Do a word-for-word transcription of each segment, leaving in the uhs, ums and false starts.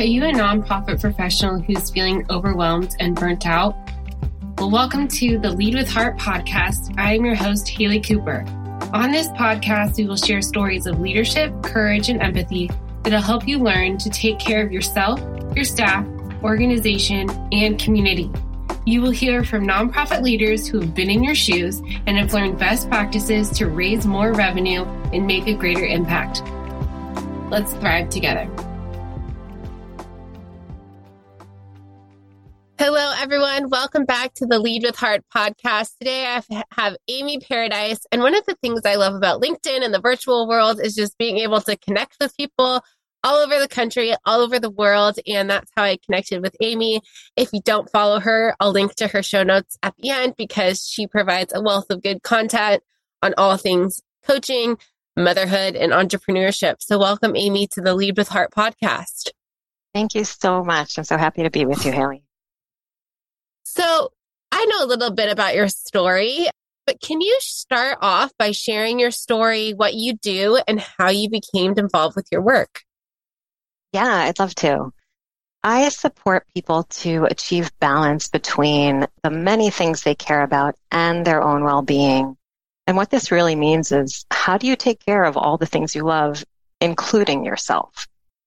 Are you a nonprofit professional who's feeling overwhelmed and burnt out? Well, welcome to the Lead with Heart podcast. I am your host, Haley Cooper. On this podcast, we will share stories of leadership, courage, and empathy that'll help you learn to take care of yourself, your staff, organization, and community. You will hear from nonprofit leaders who have been in your shoes and have learned best practices to raise more revenue and make a greater impact. Let's thrive together. Hello, everyone. Welcome back to the Lead with Heart podcast. Today, I have Amy Paradise. And one of the things I love about LinkedIn and the virtual world is just being able to connect with people all over the country, all over the world. And that's how I connected with Amy. If you don't follow her, I'll link to her show notes at the end because she provides a wealth of good content on all things coaching, motherhood, and entrepreneurship. So welcome, Amy, to the Lead with Heart podcast. Thank you so much. I'm so happy to be with you, Haley. So I know a little bit about your story, but can you start off by sharing your story, what you do, and how you became involved with your work? Yeah, I'd love to. I support people to achieve balance between the many things they care about and their own well-being. And what this really means is, how do you take care of all the things you love, including yourself?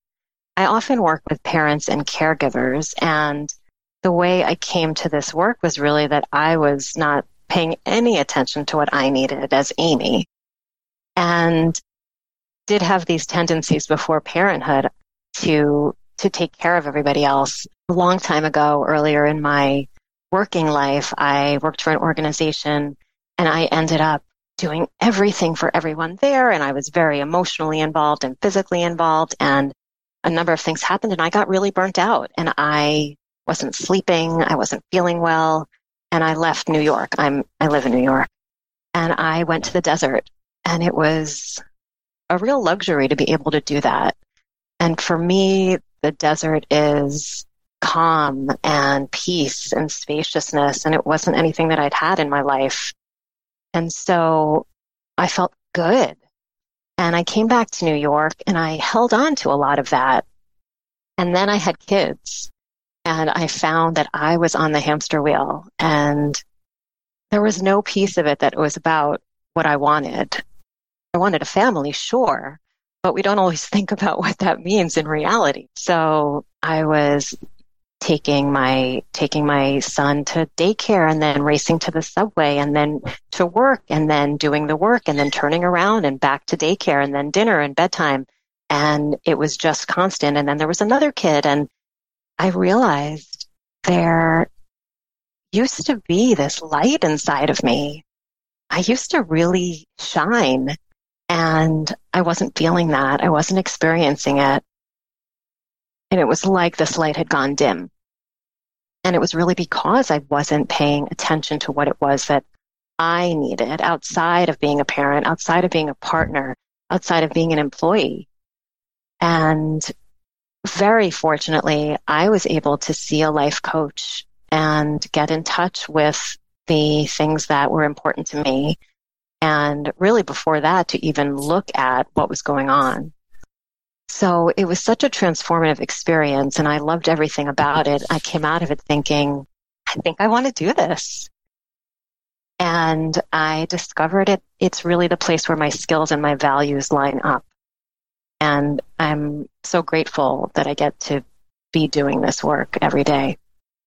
I often work with parents and caregivers, and the way I came to this work was really that I was not paying any attention to what I needed as Amy, and did have these tendencies before parenthood to to take care of everybody else. A long time ago, earlier in my working life, I worked for an organization, and I ended up doing everything for everyone there, and I was very emotionally involved and physically involved, and a number of things happened, and I got really burnt out, and I wasn't sleeping, I wasn't feeling well, and I left New York. I'm I live in New York, and I went to the desert, and it was a real luxury to be able to do that. And for me, the desert is calm and peace and spaciousness, and it wasn't anything that I'd had in my life. And so I felt good. And I came back to New York, and I held on to a lot of that. And then I had kids. And I found that I was on the hamster wheel, and there was no piece of it that was about what I wanted. I wanted a family, sure, but we don't always think about what that means in reality. So I was taking my taking my son to daycare, and then racing to the subway, and then to work, and then doing the work, and then turning around and back to daycare, and then dinner and bedtime. And it was just constant. And then there was another kid, and I realized there used to be this light inside of me. I used to really shine, and I wasn't feeling that. I wasn't experiencing it. And it was like this light had gone dim. And it was really because I wasn't paying attention to what it was that I needed outside of being a parent, outside of being a partner, outside of being an employee. And very fortunately, I was able to see a life coach and get in touch with the things that were important to me. And really before that, to even look at what was going on. So it was such a transformative experience, and I loved everything about it. I came out of it thinking, I think I want to do this. And I discovered it. It's really the place where my skills and my values line up. And I'm so grateful that I get to be doing this work every day.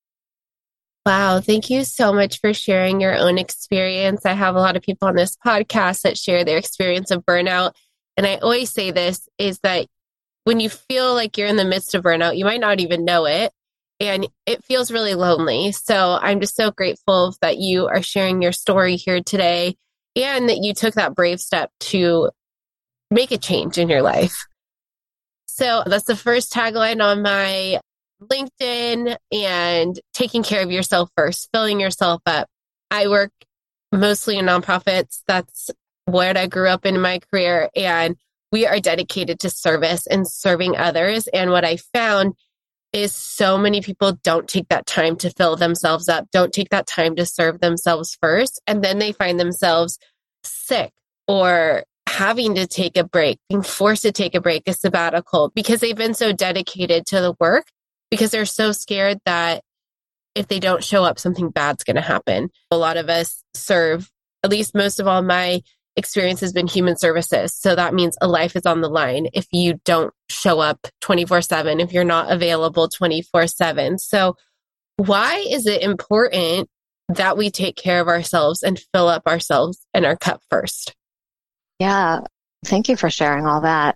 Wow. Thank you so much for sharing your own experience. I have a lot of people on this podcast that share their experience of burnout. And I always say this is that when you feel like you're in the midst of burnout, you might not even know it. And it feels really lonely. So I'm just so grateful that you are sharing your story here today, and that you took that brave step to make a change in your life. So that's the first tagline on my LinkedIn, and taking care of yourself first, filling yourself up. I work mostly in nonprofits. That's what I grew up in my career. And we are dedicated to service and serving others. And what I found is so many people don't take that time to fill themselves up, don't take that time to serve themselves first. And then they find themselves sick or having to take a break, being forced to take a break, a sabbatical, because they've been so dedicated to the work, because they're so scared that if they don't show up, something bad's going to happen. A lot of us serve, at least most of all, my experience has been human services. So that means a life is on the line if you don't show up twenty-four seven, if you're not available twenty-four seven. So why is it important that we take care of ourselves and fill up ourselves and our cup first? Yeah, thank you for sharing all that.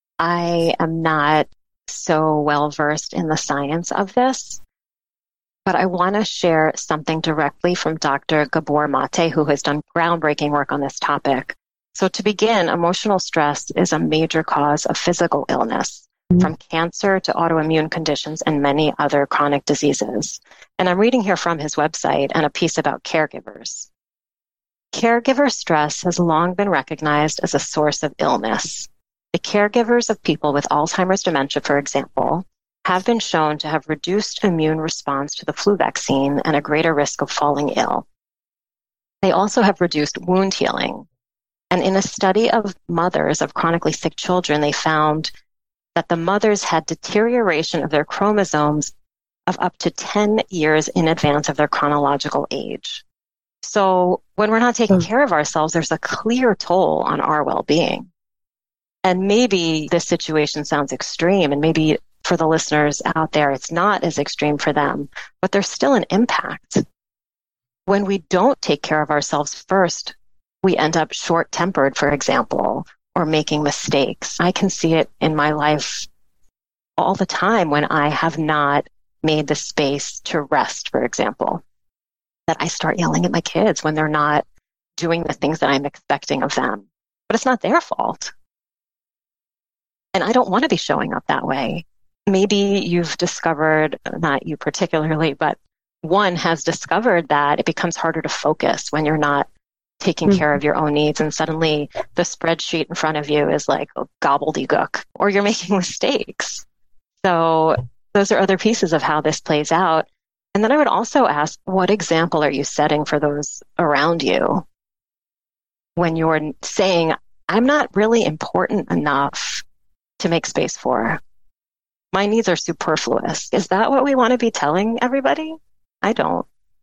I am not so well versed in the science of this, but I want to share something directly from Doctor Gabor Mate, who has done groundbreaking work on this topic. So to begin, emotional stress is a major cause of physical illness, mm-hmm. from cancer to autoimmune conditions and many other chronic diseases. And I'm reading here from his website and a piece about caregivers. Caregiver stress has long been recognized as a source of illness. The caregivers of people with Alzheimer's dementia, for example, have been shown to have reduced immune response to the flu vaccine and a greater risk of falling ill. They also have reduced wound healing. And in a study of mothers of chronically sick children, they found that the mothers had deterioration of their chromosomes of up to ten years in advance of their chronological age. So when we're not taking care of ourselves, there's a clear toll on our well-being. And maybe this situation sounds extreme, and maybe for the listeners out there, it's not as extreme for them, but there's still an impact. When we don't take care of ourselves first, we end up short-tempered, for example, or making mistakes. I can see it in my life all the time when I have not made the space to rest, for example, that I start yelling at my kids when they're not doing the things that I'm expecting of them. But it's not their fault. And I don't want to be showing up that way. Maybe you've discovered, not you particularly, but one has discovered that it becomes harder to focus when you're not taking mm-hmm. care of your own needs. And suddenly the spreadsheet in front of you is like a gobbledygook, or you're making mistakes. So those are other pieces of how this plays out. And then I would also ask, what example are you setting for those around you when you're saying, I'm not really important enough to make space for? My needs are superfluous. Is that what we want to be telling everybody? I don't.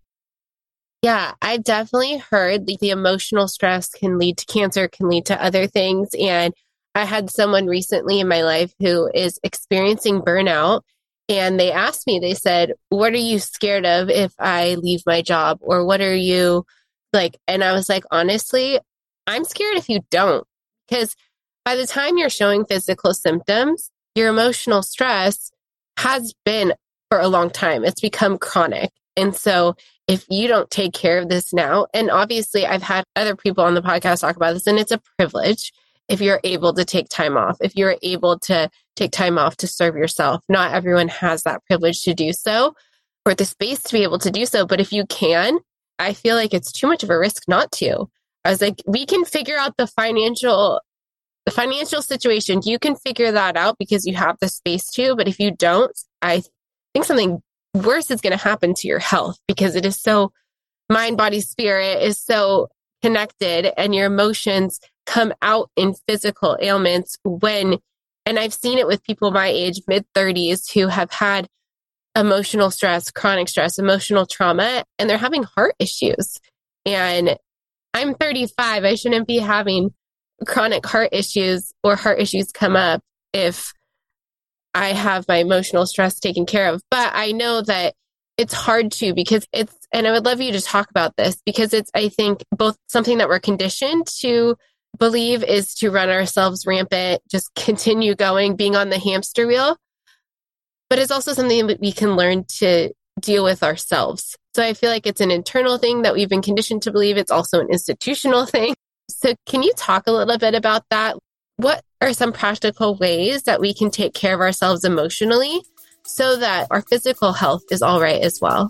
Yeah, I've definitely heard the, the emotional stress can lead to cancer, can lead to other things. And I had someone recently in my life who is experiencing burnout. And they asked me, they said, what are you scared of if I leave my job? Or what are you like? And I was like, honestly, I'm scared if you don't. Because by the time you're showing physical symptoms, your emotional stress has been for a long time. It's become chronic. And so if you don't take care of this now, and obviously I've had other people on the podcast talk about this, and it's a privilege if you're able to take time off, if you're able to take time off to serve yourself. Not everyone has that privilege to do so, or the space to be able to do so. But if you can, I feel like it's too much of a risk not to. I was like, we can figure out the financial The financial situation, you can figure that out because you have the space to. But if you don't, I think something worse is going to happen to your health, because it is so mind, body, spirit is so connected, and your emotions come out in physical ailments when, and I've seen it with people my age, mid thirties, who have had emotional stress, chronic stress, emotional trauma, and they're having heart issues. And I'm thirty-five. I shouldn't be having chronic heart issues or heart issues come up if I have my emotional stress taken care of. But I know that it's hard to, because it's, and I would love you to talk about this, because it's, I think, both something that we're conditioned to believe is to run ourselves rampant, just continue going, being on the hamster wheel. But it's also something that we can learn to deal with ourselves. So I feel like it's an internal thing that we've been conditioned to believe. It's also an institutional thing. So can you talk a little bit about that? What are some practical ways that we can take care of ourselves emotionally so that our physical health is all right as well?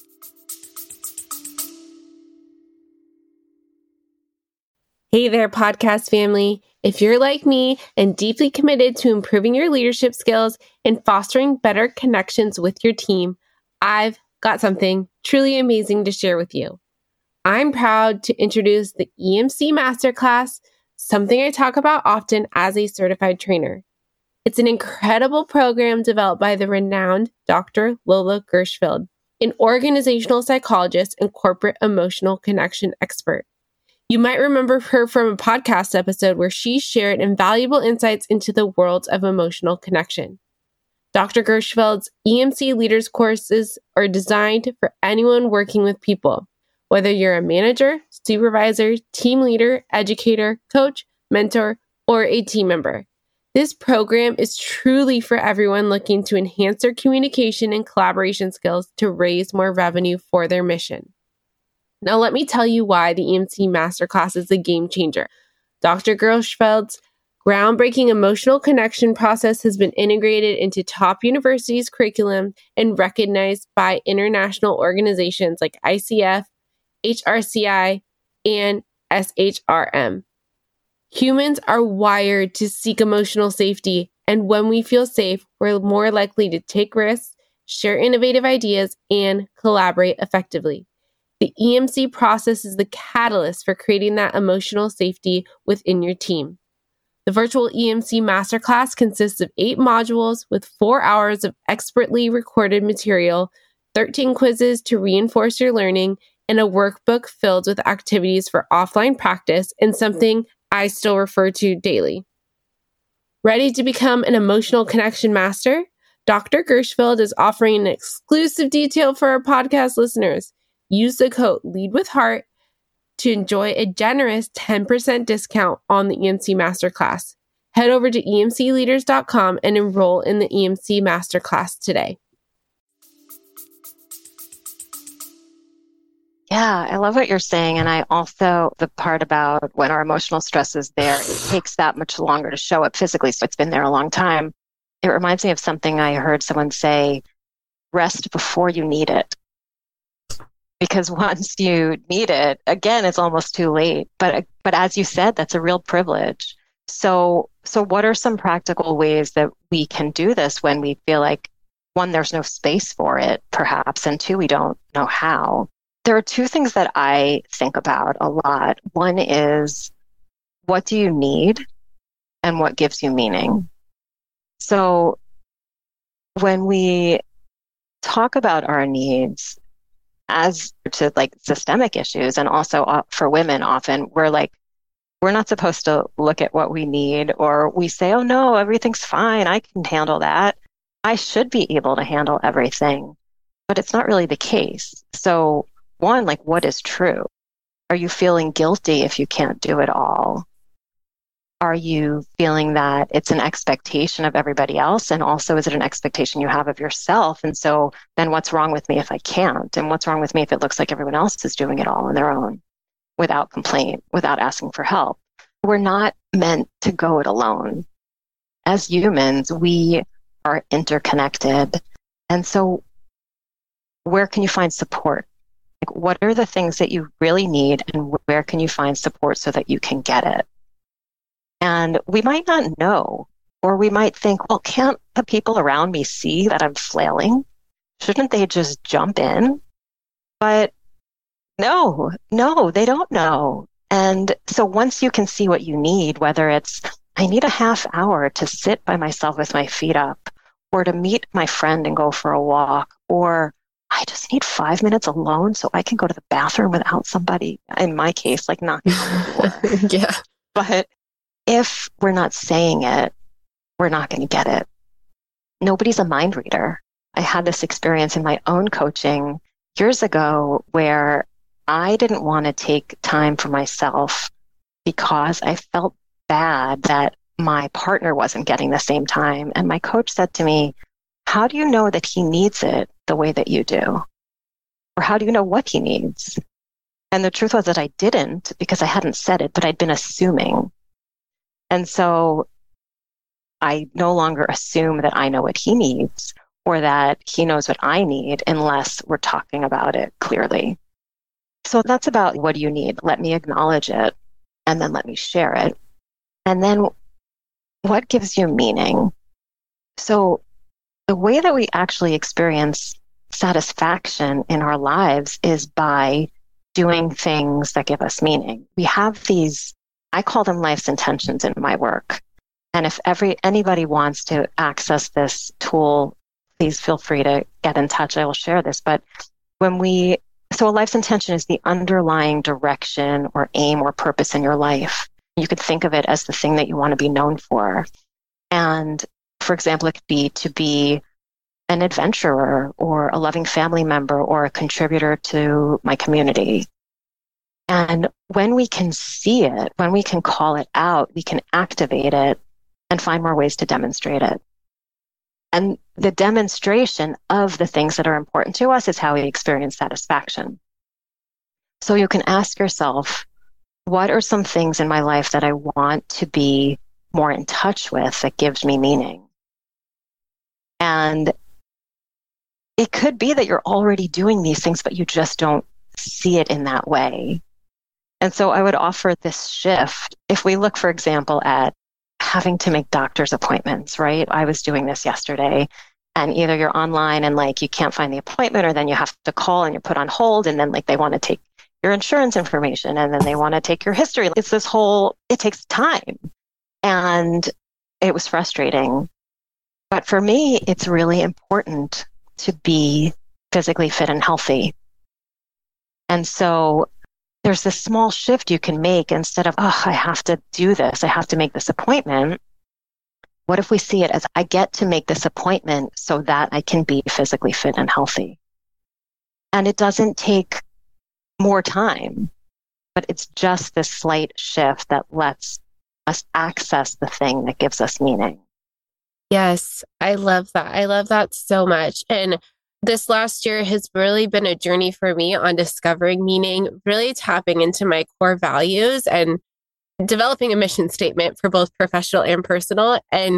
Hey there, podcast family. If you're like me and deeply committed to improving your leadership skills and fostering better connections with your team, I've got something truly amazing to share with you. I'm proud to introduce the E M C Masterclass, something I talk about often as a certified trainer. It's an incredible program developed by the renowned Doctor Lola Gershfeld, an organizational psychologist and corporate emotional connection expert. You might remember her from a podcast episode where she shared invaluable insights into the world of emotional connection. Doctor Gershfeld's E M C Leaders courses are designed for anyone working with people, whether you're a manager, supervisor, team leader, educator, coach, mentor, or a team member. This program is truly for everyone looking to enhance their communication and collaboration skills to raise more revenue for their mission. Now, let me tell you why the E M C Masterclass is a game changer. Doctor Gershfeld's groundbreaking emotional connection process has been integrated into top universities' curriculum and recognized by international organizations like I C F, H R C I, and S H R M. Humans are wired to seek emotional safety, and when we feel safe, we're more likely to take risks, share innovative ideas, and collaborate effectively. The E M C process is the catalyst for creating that emotional safety within your team. The virtual E M C Masterclass consists of eight modules with four hours of expertly recorded material, thirteen quizzes to reinforce your learning, and a workbook filled with activities for offline practice and something I still refer to daily. Ready to become an emotional connection master? Doctor Gershfeld is offering an exclusive detail for our podcast listeners. Use the code LEADWITHHEART to enjoy a generous ten percent discount on the E M C Masterclass. Head over to E M C leaders dot com and enroll in the E M C Masterclass today. Yeah, I love what you're saying. And I also, the part about when our emotional stress is there, it takes that much longer to show up physically. So it's been there a long time. It reminds me of something I heard someone say, rest before you need it. Because once you need it, again, it's almost too late. But but as you said, that's a real privilege. So so what are some practical ways that we can do this when we feel like, one, there's no space for it, perhaps, and two, we don't know how? There are two things that I think about a lot. One is, what do you need and what gives you meaning? So when we talk about our needs as to like systemic issues, and also uh, for women, often we're like, we're not supposed to look at what we need, or we say, oh no, everything's fine, I can handle that. I should be able to handle everything, but it's not really the case. So one, like, what is true? Are you feeling guilty if you can't do it all? Are you feeling that it's an expectation of everybody else? And also, is it an expectation you have of yourself? And so then what's wrong with me if I can't? And what's wrong with me if it looks like everyone else is doing it all on their own, without complaint, without asking for help? We're not meant to go it alone. As humans, we are interconnected. And so where can you find support? Like, what are the things that you really need, and where can you find support so that you can get it? And we might not know, or we might think, well, can't the people around me see that I'm flailing? Shouldn't they just jump in? But no, no, they don't know. And so once you can see what you need, whether it's, I need a half hour to sit by myself with my feet up, or to meet my friend and go for a walk, or I just need five minutes alone so I can go to the bathroom without somebody, in my case, like knocking on the door. Yeah. But if we're not saying it, we're not going to get it. Nobody's a mind reader. I had this experience in my own coaching years ago where I didn't want to take time for myself because I felt bad that my partner wasn't getting the same time. And my coach said to me, how do you know that he needs it the way that you do? Or how do you know what he needs? And the truth was that I didn't, because I hadn't said it, but I'd been assuming. And so I no longer assume that I know what he needs, or that he knows what I need, unless we're talking about it clearly. So that's about, what do you need? Let me acknowledge it, and then let me share it. And then what gives you meaning? So the way that we actually experience satisfaction in our lives is by doing things that give us meaning. We have these I call them life's intentions in my work. And if every anybody wants to access this tool, please feel free to get in touch. I will share this. But when we, so a life's intention is the underlying direction or aim or purpose in your life. You could think of it as the thing that you want to be known for. And for example, it could be to be an adventurer or a loving family member or a contributor to my community. And when we can see it, when we can call it out, we can activate it and find more ways to demonstrate it. And the demonstration of the things that are important to us is how we experience satisfaction. So you can ask yourself, what are some things in my life that I want to be more in touch with that gives me meaning? And it could be that you're already doing these things, but you just don't see it in that way. And so I would offer this shift. If we look, for example, at having to make doctor's appointments, right? I was doing this yesterday, and either you're online and like you can't find the appointment, or then you have to call and you're put on hold, and then like they want to take your insurance information, and then they want to take your history. It's this whole, it takes time. And it was frustrating. But for me, it's really important to be physically fit and healthy. And so there's this small shift you can make. Instead of, oh, I have to do this, I have to make this appointment. What if we see it as, I get to make this appointment so that I can be physically fit and healthy? And it doesn't take more time, but it's just this slight shift that lets us access the thing that gives us meaning. Yes, I love that. I love that so much. And this last year has really been a journey for me on discovering meaning, really tapping into my core values and developing a mission statement for both professional and personal. And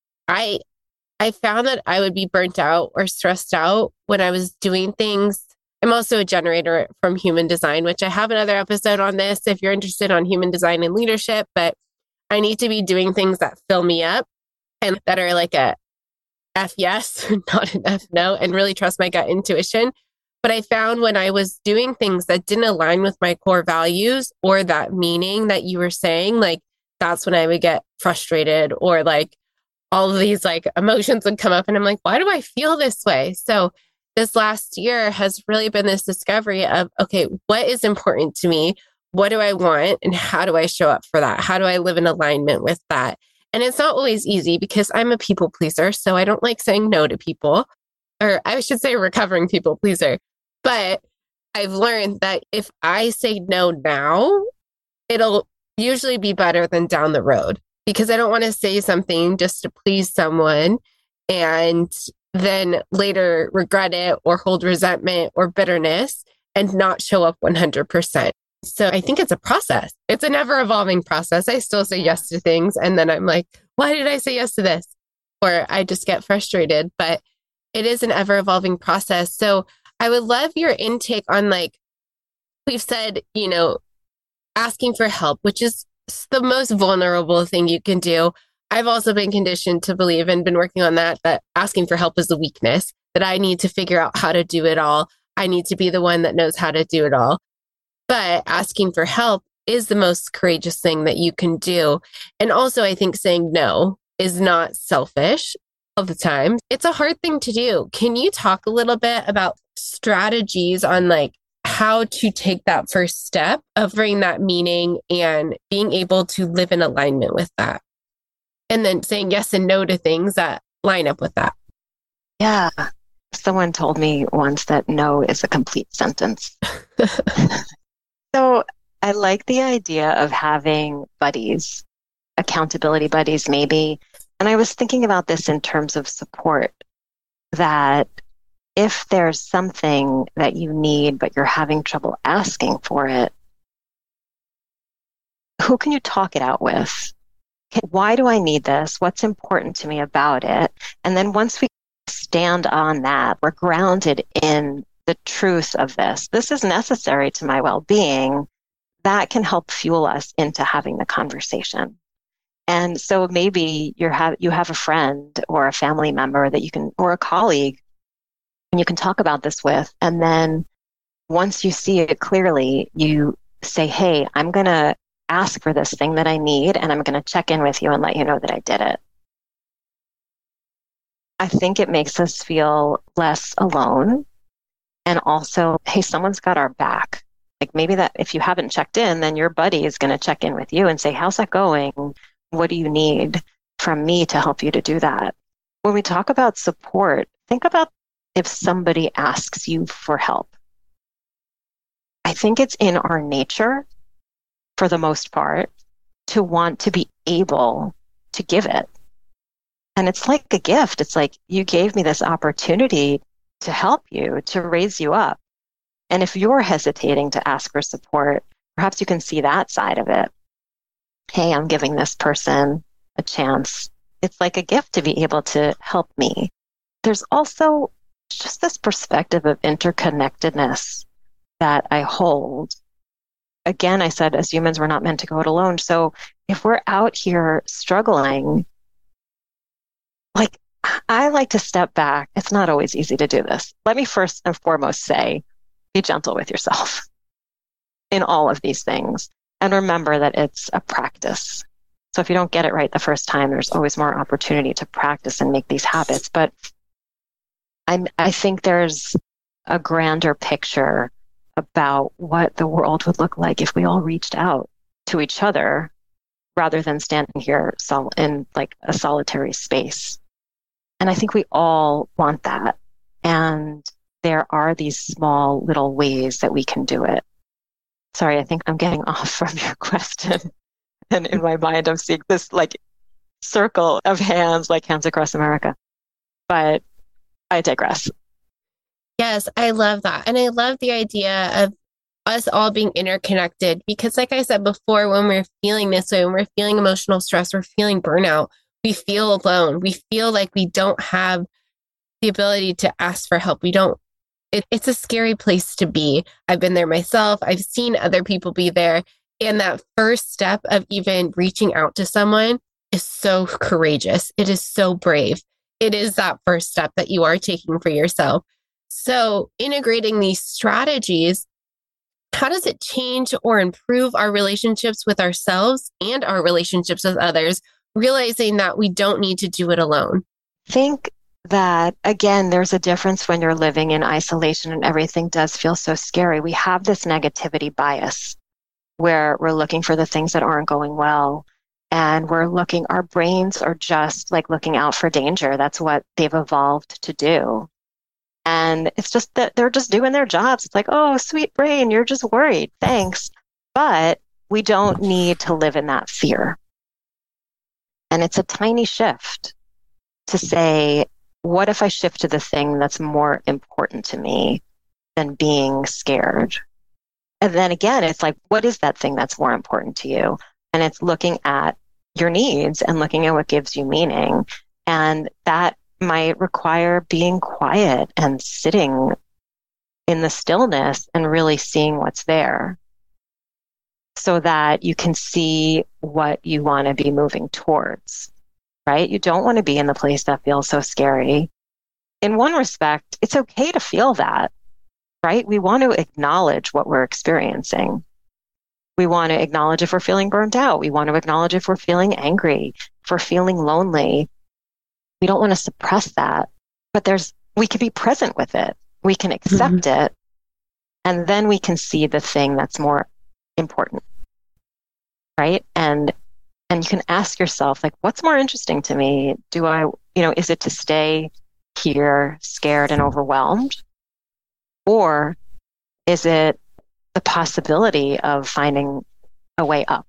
I I found that I would be burnt out or stressed out when I was doing things. I'm also a generator from human design, which I have another episode on this if you're interested on human design and leadership, but I need to be doing things that fill me up and that are like a F yes, not an F no, and really trust my gut intuition. But I found when I was doing things that didn't align with my core values or that meaning that you were saying, like that's when I would get frustrated, or like all of these like emotions would come up and I'm like, why do I feel this way? So this last year has really been this discovery of, okay, what is important to me? What do I want? And how do I show up for that? How do I live in alignment with that? And it's not always easy because I'm a people pleaser. So I don't like saying no to people, or I should say recovering people pleaser. But I've learned that if I say no now, it'll usually be better than down the road, because I don't want to say something just to please someone and then later regret it or hold resentment or bitterness and not show up one hundred percent. So I think it's a process. It's an ever evolving process. I still say yes to things. And then I'm like, why did I say yes to this? Or I just get frustrated, but it is an ever evolving process. So I would love your intake on, like, we've said, you know, asking for help, which is the most vulnerable thing you can do. I've also been conditioned to believe and been working on that, that asking for help is a weakness, that I need to figure out how to do it all. I need to be the one that knows how to do it all. But asking for help is the most courageous thing that you can do. And also, I think saying no is not selfish all the time. It's a hard thing to do. Can you talk a little bit about strategies on like how to take that first step of bringing that meaning and being able to live in alignment with that? And then saying yes and no to things that line up with that. Yeah. Someone told me once that no is a complete sentence. So I like the idea of having buddies, accountability buddies, maybe. And I was thinking about this in terms of support, that if there's something that you need, but you're having trouble asking for it, who can you talk it out with? Why do I need this? What's important to me about it? And then once we stand on that, we're grounded in the truth of this. This is necessary to my well-being. That can help fuel us into having the conversation. And so maybe you have you have a friend or a family member that you can, or a colleague, and you can talk about this with. And then once you see it clearly, you say, hey, I'm going to ask for this thing that I need, and I'm going to check in with you and let you know that I did it. I think it makes us feel less alone. And also, hey, someone's got our back. Like maybe that if you haven't checked in, then your buddy is going to check in with you and say, how's that going? What do you need from me to help you to do that? When we talk about support, think about if somebody asks you for help. I think it's in our nature, for the most part, to want to be able to give it. And it's like a gift. It's like, you gave me this opportunity to help you, to raise you up. And if you're hesitating to ask for support, perhaps you can see that side of it. Hey, I'm giving this person a chance. It's like a gift to be able to help me. There's also just this perspective of interconnectedness that I hold. Again, I said, as humans, we're not meant to go it alone. So if we're out here struggling, like, I like to step back. It's not always easy to do this. Let me first and foremost say, be gentle with yourself in all of these things. And remember that it's a practice. So if you don't get it right the first time, there's always more opportunity to practice and make these habits. But I'm, I think there's a grander picture about what the world would look like if we all reached out to each other rather than standing here sol- in like a solitary space. And I think we all want that. And there are these small little ways that we can do it. Sorry, I think I'm getting off from your question. And in my mind, I'm seeing this like circle of hands, like Hands Across America. But I digress. Yes, I love that. And I love the idea of us all being interconnected because like I said before, when we're feeling this way, when we're feeling emotional stress, we're feeling burnout, we feel alone. We feel like we don't have the ability to ask for help. We don't, it, it's a scary place to be. I've been there myself. I've seen other people be there. And that first step of even reaching out to someone is so courageous. It is so brave. It is that first step that you are taking for yourself. So integrating these strategies, how does it change or improve our relationships with ourselves and our relationships with others, realizing that we don't need to do it alone? I think that, again, there's a difference when you're living in isolation and everything does feel so scary. We have this negativity bias where we're looking for the things that aren't going well. And we're looking, our brains are just like looking out for danger. That's what they've evolved to do. And it's just that they're just doing their jobs. It's like, oh, sweet brain, you're just worried. Thanks. But we don't need to live in that fear. And it's a tiny shift to say, what if I shift to the thing that's more important to me than being scared? And then again, it's like, what is that thing that's more important to you? And it's looking at your needs and looking at what gives you meaning. And that might require being quiet and sitting in the stillness and really seeing what's there so that you can see what you want to be moving towards, right? You don't want to be in the place that feels so scary. In one respect, it's okay to feel that, right? We want to acknowledge what we're experiencing. We want to acknowledge if we're feeling burnt out. We want to acknowledge if we're feeling angry, if we're feeling lonely. We don't want to suppress that, but there's, we can be present with it. We can accept mm-hmm. it. And then we can see the thing that's more important, right? And, and you can ask yourself, like, what's more interesting to me? Do I, you know, is it to stay here scared and overwhelmed? Or is it the possibility of finding a way up?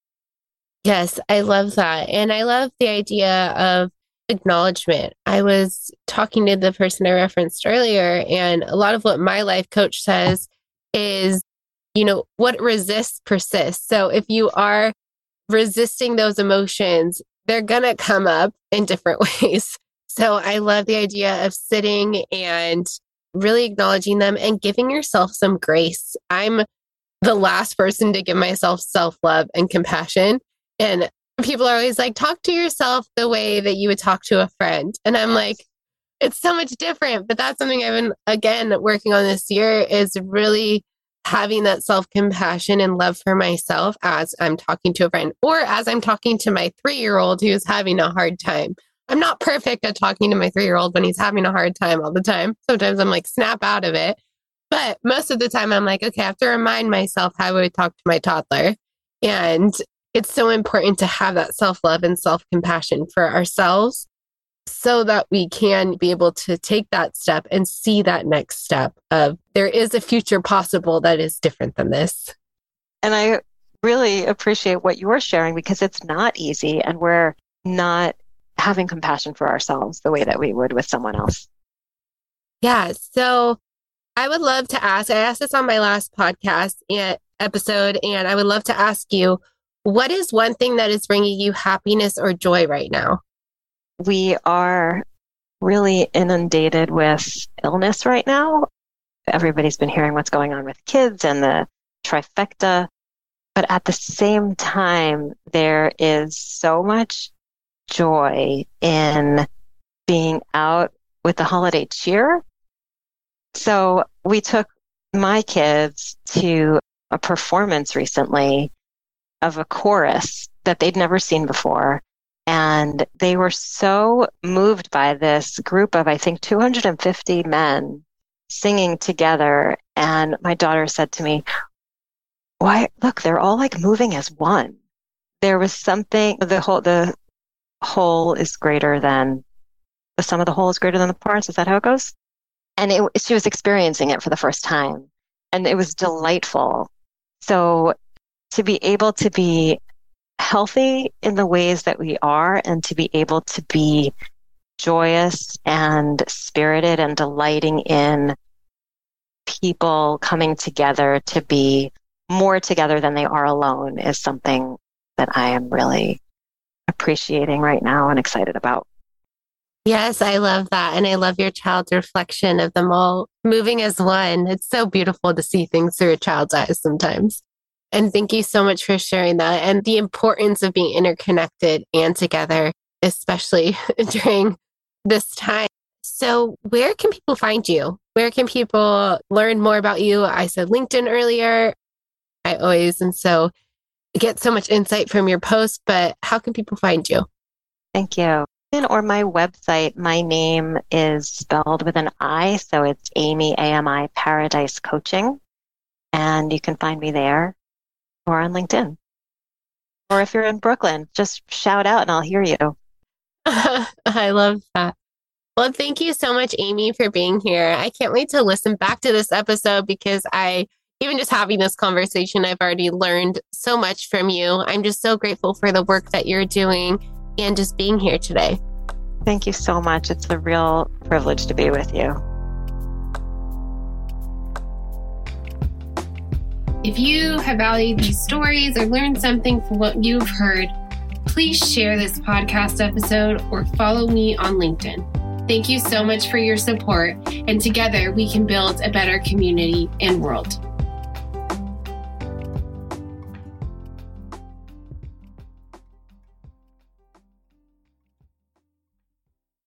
Yes, I love that. And I love the idea of acknowledgement. I was talking to the person I referenced earlier, and a lot of what my life coach says is, you know, what resists persists. So if you are resisting those emotions, they're going to come up in different ways. So I love the idea of sitting and really acknowledging them and giving yourself some grace. I'm the last person to give myself self-love and compassion. And people are always like, talk to yourself the way that you would talk to a friend. And I'm like, it's so much different. But that's something I've been, again, working on this year, is really having that self-compassion and love for myself as I'm talking to a friend or as I'm talking to my three-year-old who's having a hard time. I'm not perfect at talking to my three-year-old when he's having a hard time all the time. Sometimes I'm like, snap out of it. But most of the time I'm like, okay, I have to remind myself how I would talk to my toddler. And it's so important to have that self-love and self-compassion for ourselves so that we can be able to take that step and see that next step of there is a future possible that is different than this. And I really appreciate what you're sharing because it's not easy and we're not having compassion for ourselves the way that we would with someone else. Yeah. So I would love to ask, I asked this on my last podcast and episode, and I would love to ask you, what is one thing that is bringing you happiness or joy right now? We are really inundated with illness right now. Everybody's been hearing what's going on with kids and the trifecta. But at the same time, there is so much joy in being out with the holiday cheer. So we took my kids to a performance recently of a chorus that they'd never seen before. And they were so moved by this group of, I think, two hundred fifty men singing together. And my daughter said to me, why, look, they're all like moving as one. There was something, the whole, the whole is greater than, the sum of the whole is greater than the parts. Is that how it goes? And it, she was experiencing it for the first time. And it was delightful. So to be able to be healthy in the ways that we are and to be able to be joyous and spirited and delighting in people coming together to be more together than they are alone is something that I am really appreciating right now and excited about. Yes, I love that. And I love your child's reflection of them all moving as one. It's so beautiful to see things through a child's eyes sometimes. And thank you so much for sharing that and the importance of being interconnected and together, especially during this time. So where can people find you? Where can people learn more about you? I said LinkedIn earlier. I always, and so get so much insight from your post, but how can people find you? Thank you. Or my website, my name is spelled with an I, so it's Amy, A M I, Paradise Coaching. And you can find me there or on LinkedIn. Or if you're in Brooklyn, just shout out and I'll hear you. I love that. Well, thank you so much, Amy, for being here. I can't wait to listen back to this episode because I, even just having this conversation, I've already learned so much from you. I'm just so grateful for the work that you're doing and just being here today. Thank you so much. It's a real privilege to be with you. If you have valued these stories or learned something from what you've heard, please share this podcast episode or follow me on LinkedIn. Thank you so much for your support, and together we can build a better community and world.